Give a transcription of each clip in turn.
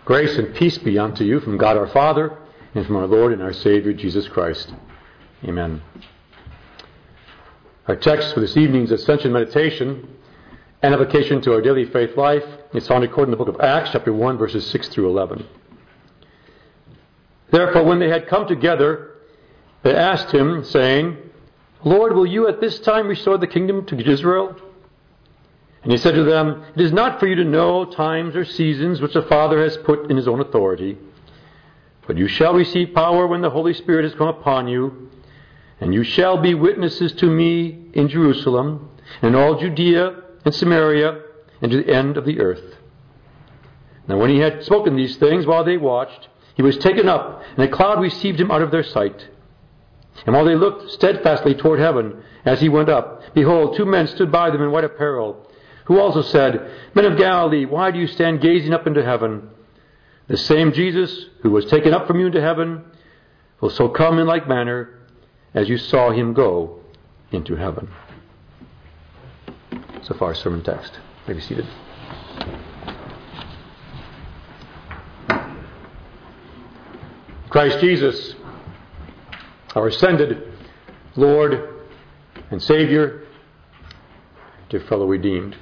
Grace and peace be unto you from God our Father and from our Lord and our Savior Jesus Christ. Amen. Our text for this evening's Ascension Meditation and application to our daily faith life is found according to the book of Acts, chapter 1, verses 6 through 11. Therefore, when they had come together, they asked him, saying, Lord, will you at this time restore the kingdom to Israel? And he said to them, It is not for you to know times or seasons which the Father has put in his own authority, but you shall receive power when the Holy Spirit has come upon you, and you shall be witnesses to me in Jerusalem, and all Judea and Samaria, and to the end of the earth. Now when he had spoken these things while they watched, he was taken up, and a cloud received him out of their sight. And while they looked steadfastly toward heaven as he went up, behold, two men stood by them in white apparel, who also said, Men of Galilee, why do you stand gazing up into heaven? The same Jesus who was taken up from you into heaven will so come in like manner as you saw him go into heaven. So far, sermon text. May be seated. Christ Jesus, our ascended Lord and Savior, dear fellow redeemed,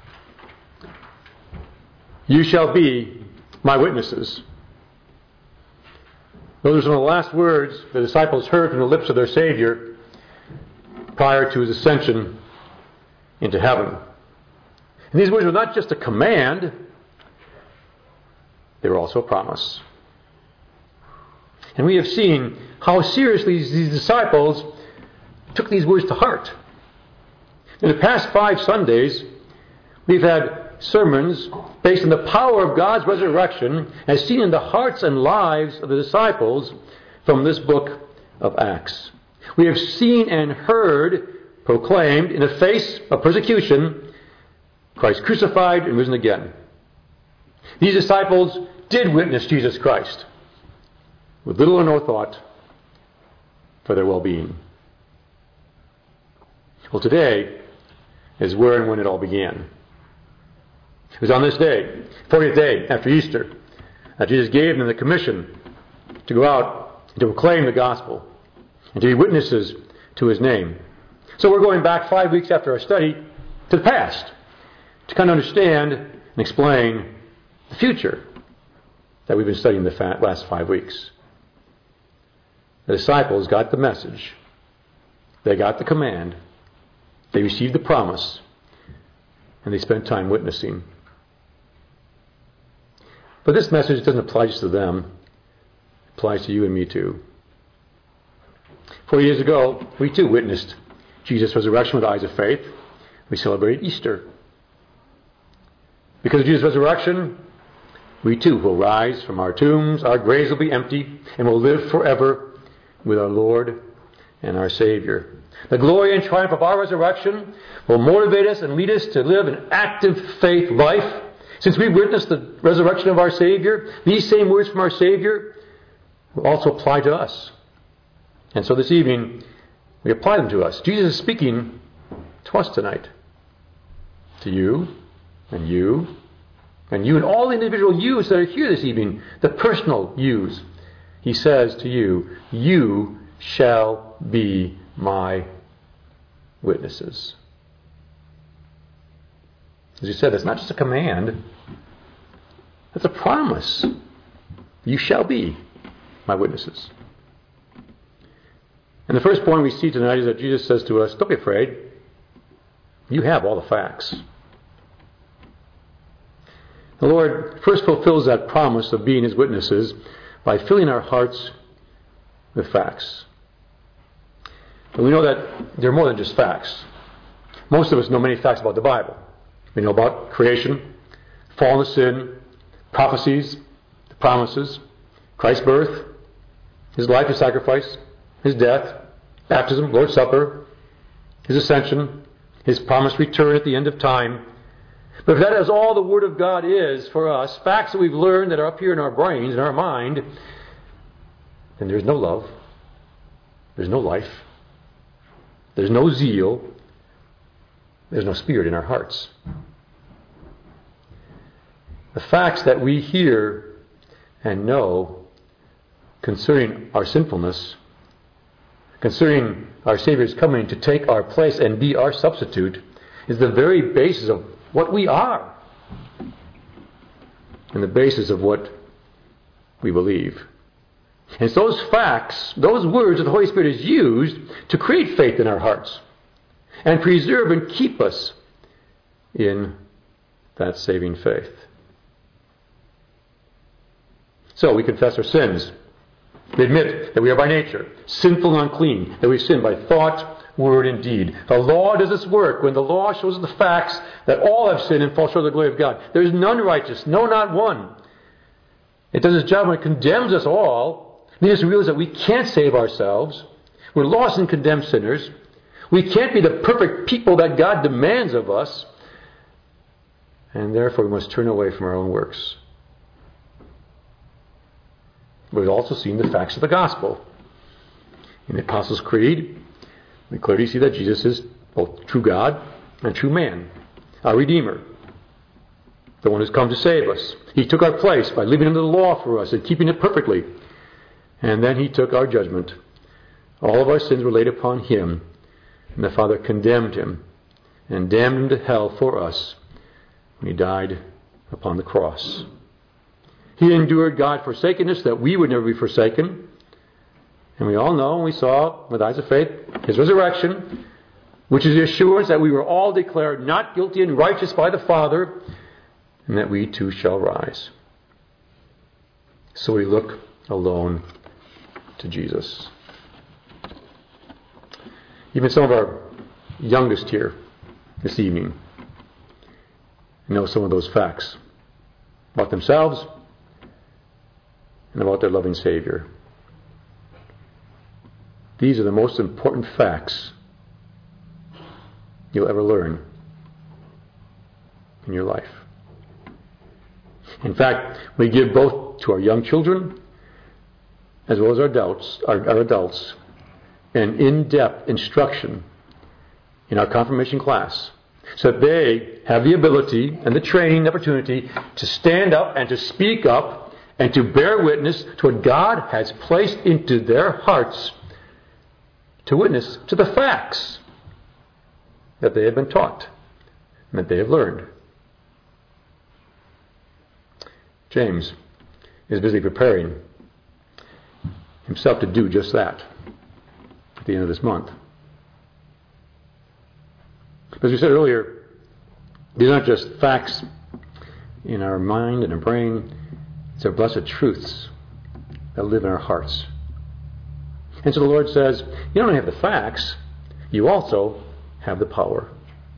you shall be my witnesses. Those are some of the last words the disciples heard from the lips of their Savior prior to his ascension into heaven. And these words were not just a command, they were also a promise. And we have seen how seriously these disciples took these words to heart. In the past 5 Sundays, we've had sermons based on the power of God's resurrection as seen in the hearts and lives of the disciples from this book of Acts. We have seen and heard proclaimed in the face of persecution, Christ crucified and risen again. These disciples did witness Jesus Christ with little or no thought for their well-being. Well, today is where and when it all began. It was on this day, 40th day after Easter, that Jesus gave them the commission to go out and to proclaim the gospel and to be witnesses to his name. So we're going back 5 weeks after our study to the past to kind of understand and explain the future that we've been studying the last 5 weeks. The disciples got the message. They got the command. They received the promise. And they spent time witnessing. But this message doesn't apply just to them. It applies to you and me too. 4 years ago, we too witnessed Jesus' resurrection with eyes of faith. We celebrated Easter. Because of Jesus' resurrection, we too will rise from our tombs, our graves will be empty, and will live forever with our Lord and our Savior. The glory and triumph of our resurrection will motivate us and lead us to live an active faith life. Since we witnessed the resurrection of our Savior, these same words from our Savior will also apply to us. And so this evening, we apply them to us. Jesus is speaking to us tonight. To you, and you, and you, and all the individual yous that are here this evening, the personal yous. He says to you, you shall be my witnesses. As you said, that's not just a command. That's a promise. You shall be my witnesses. And the first point we see tonight is that Jesus says to us, don't be afraid. You have all the facts. The Lord first fulfills that promise of being his witnesses by filling our hearts with facts. And we know that they're more than just facts. Most of us know many facts about the Bible. We know about creation, fall into sin, prophecies, the promises, Christ's birth, his life, his sacrifice, his death, baptism, Lord's Supper, his ascension, his promised return at the end of time. But if that is all the Word of God is for us, facts that we've learned that are up here in our brains, in our mind, then there's no love, there's no life, there's no zeal, there's no spirit in our hearts. The facts that we hear and know concerning our sinfulness, concerning our Savior's coming to take our place and be our substitute, is the very basis of what we are and the basis of what we believe. And it's those facts, those words that the Holy Spirit has used to create faith in our hearts and preserve and keep us in that saving faith. So we confess our sins. We admit that we are by nature sinful and unclean, that we sin by thought, word, and deed. The law does its work when the law shows us the facts that all have sinned and fall short of the glory of God. There is none righteous, no, not one. It does its job when it condemns us all, leading us to realize that we can't save ourselves. We're lost and condemned sinners. We can't be the perfect people that God demands of us, and therefore we must turn away from our own works. We've also seen the facts of the gospel. In the Apostles' Creed, we clearly see that Jesus is both true God and true man, our Redeemer, the one who's come to save us. He took our place by living under the law for us and keeping it perfectly. And then He took our judgment. All of our sins were laid upon Him, and the Father condemned Him and damned Him to hell for us when He died upon the cross. He endured God's forsakenness that we would never be forsaken. And we all know, and we saw with eyes of faith, His resurrection, which is the assurance that we were all declared not guilty and righteous by the Father, and that we too shall rise. So we look alone to Jesus. Even some of our youngest here this evening know some of those facts about themselves and about their loving Savior. These are the most important facts you'll ever learn in your life. In fact, we give both to our young children as well as our adults an in-depth instruction in our confirmation class so that they have the ability and the training and opportunity to stand up and to speak up and to bear witness to what God has placed into their hearts, to witness to the facts that they have been taught and that they have learned. James is busy preparing himself to do just that at the end of this month. As we said earlier, these aren't just facts in our mind and our brain. These are blessed truths that live in our hearts. And so the Lord says, you don't have the facts, you also have the power.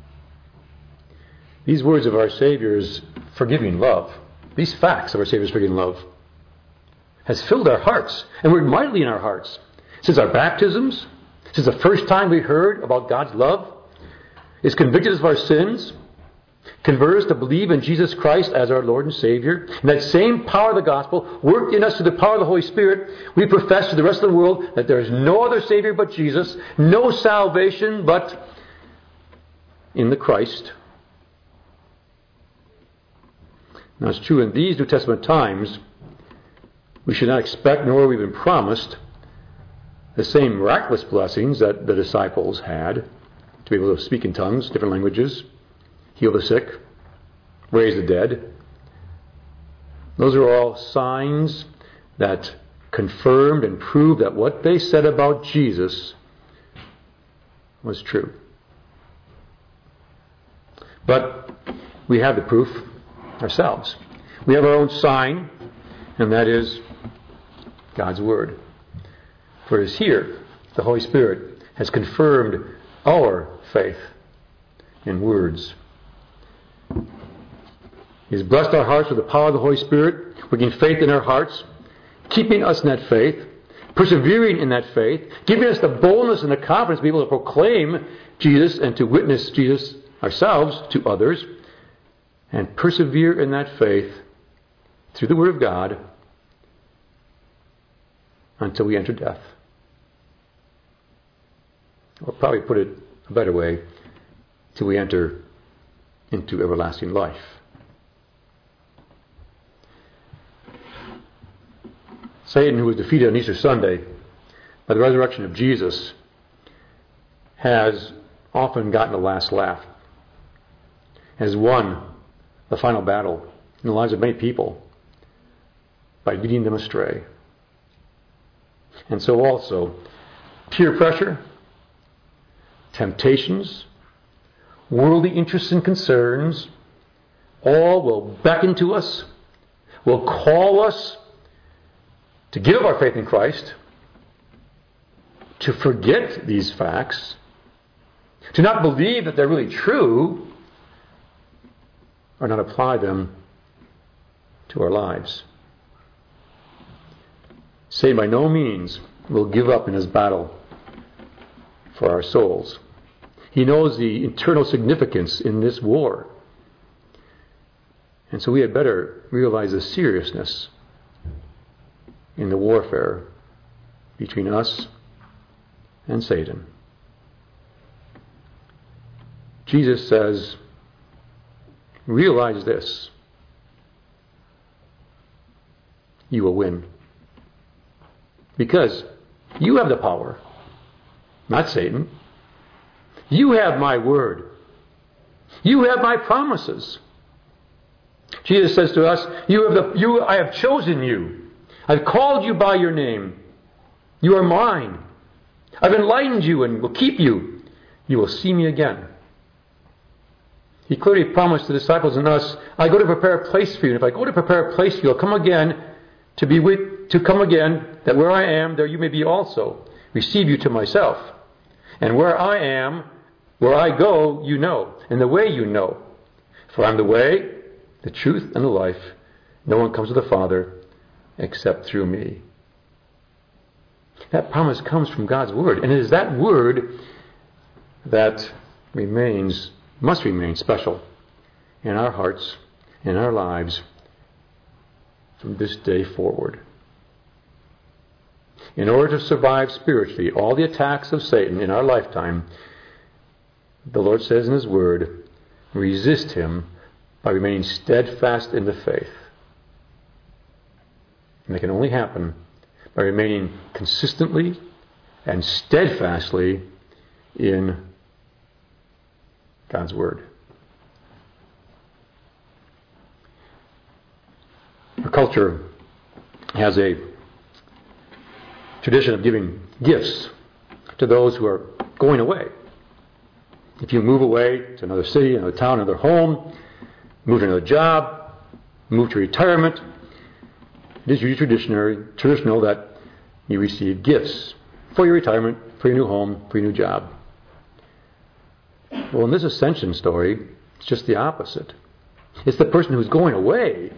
These words of our Savior's forgiving love, these facts of our Savior's forgiving love, has filled our hearts, and worked mightily in our hearts. Since our baptisms, since the first time we heard about God's love, it's convicted us of our sins, converted us to believe in Jesus Christ as our Lord and Savior. And that same power of the gospel worked in us through the power of the Holy Spirit. We profess to the rest of the world that there is no other Savior but Jesus, no salvation but in the Christ. Now it's true in these New Testament times, we should not expect, nor have we been promised, the same miraculous blessings that the disciples had, to be able to speak in tongues, different languages, heal the sick, raise the dead. Those are all signs that confirmed and proved that what they said about Jesus was true. But we have the proof ourselves. We have our own sign, and that is God's Word. For it is here the Holy Spirit has confirmed our faith in words. He has blessed our hearts with the power of the Holy Spirit, working faith in our hearts, keeping us in that faith, persevering in that faith, giving us the boldness and the confidence to be able to proclaim Jesus and to witness Jesus ourselves to others, and persevere in that faith through the Word of God until we enter death. Or probably put it a better way, till we enter into everlasting life. Satan, who was defeated on Easter Sunday by the resurrection of Jesus, has often gotten the last laugh, has won the final battle in the lives of many people by leading them astray. And so also, peer pressure, temptations, worldly interests and concerns, all will beckon to us, will call us to give up our faith in Christ, to forget these facts, to not believe that they're really true, or not apply them to our lives. Satan by no means will give up in his battle for our souls. He knows the eternal significance in this war. And so we had better realize the seriousness in the warfare between us and Satan. Jesus says, realize this. You will win. Because you have the power, not Satan. You have my word. You have my promises. Jesus says to us, I have chosen you. I've called you by your name. You are mine. I've enlightened you and will keep you. You will see me again. He clearly promised the disciples and us, I go to prepare a place for you. And if I go to prepare a place for you, I'll come again that where I am, there you may be also. Receive you to myself. And where I am, where I go, you know. And the way you know. For I'm the way, the truth, and the life. No one comes to the Father except through me. That promise comes from God's Word. And it is that Word that must remain special in our hearts, in our lives, from this day forward. In order to survive spiritually all the attacks of Satan in our lifetime, the Lord says in His Word, resist him by remaining steadfast in the faith. And that can only happen by remaining consistently and steadfastly in God's Word. Our culture has a tradition of giving gifts to those who are going away. If you move away to another city, another town, another home, move to another job, move to retirement, it is usually traditional that you receive gifts for your retirement, for your new home, for your new job. Well, in this ascension story, it's just the opposite. It's the person who's going away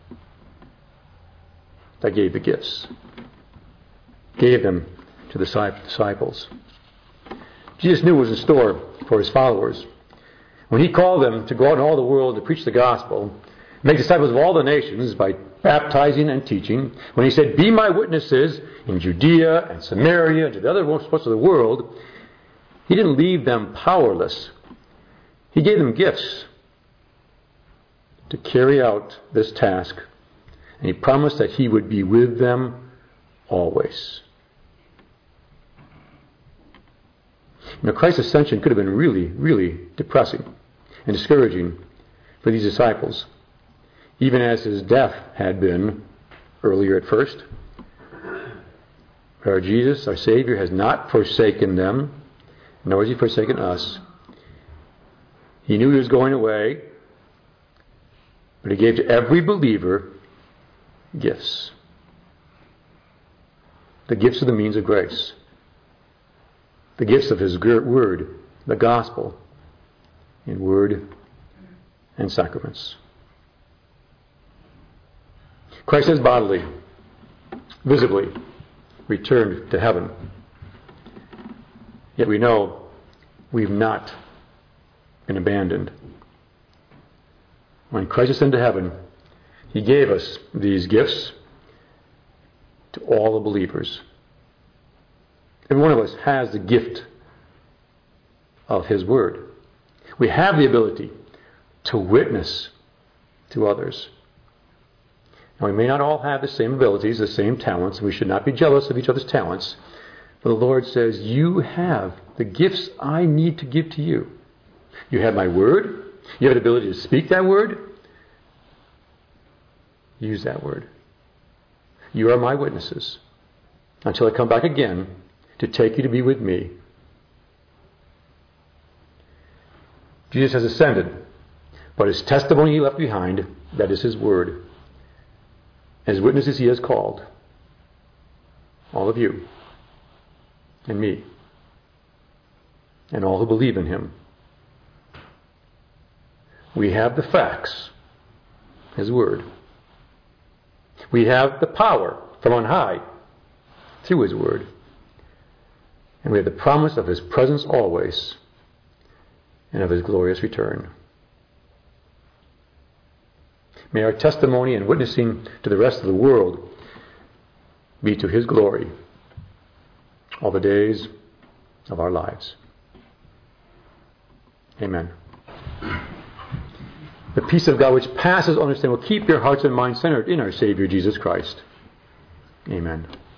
that gave the gifts. Gave them to the disciples. Jesus knew what was in store for His followers. When He called them to go out in all the world to preach the gospel, make disciples of all the nations by baptizing and teaching, when He said, be my witnesses in Judea and Samaria and to the other parts of the world, He didn't leave them powerless. He gave them gifts to carry out this task. And He promised that He would be with them always. Christ's ascension could have been really, really depressing and discouraging for these disciples, even as His death had been earlier at first. But our Jesus, our Savior, has not forsaken them, nor has He forsaken us. He knew He was going away, but He gave to every believer gifts. The gifts of the means of grace. The gifts of His Word, the gospel, in word and sacraments. Christ has bodily, visibly returned to heaven. Yet we know we've not been abandoned. When Christ ascended to heaven, He gave us these gifts to all the believers. Every one of us has the gift of His Word. We have the ability to witness to others. Now, we may not all have the same abilities, the same talents, and we should not be jealous of each other's talents. But the Lord says, you have the gifts I need to give to you. You have my word. You have the ability to speak that word. Use that word. You are my witnesses until I come back again to take you to be with me. Jesus has ascended, but his testimony he left behind, that is his word. As witnesses he has called all of you and me and all who believe in him. We have the facts, his word. We have the power from on high through his word. And we have the promise of his presence always and of his glorious return. May our testimony and witnessing to the rest of the world be to his glory all the days of our lives. Amen. The peace of God which passes understanding will keep your hearts and minds centered in our Savior Jesus Christ. Amen.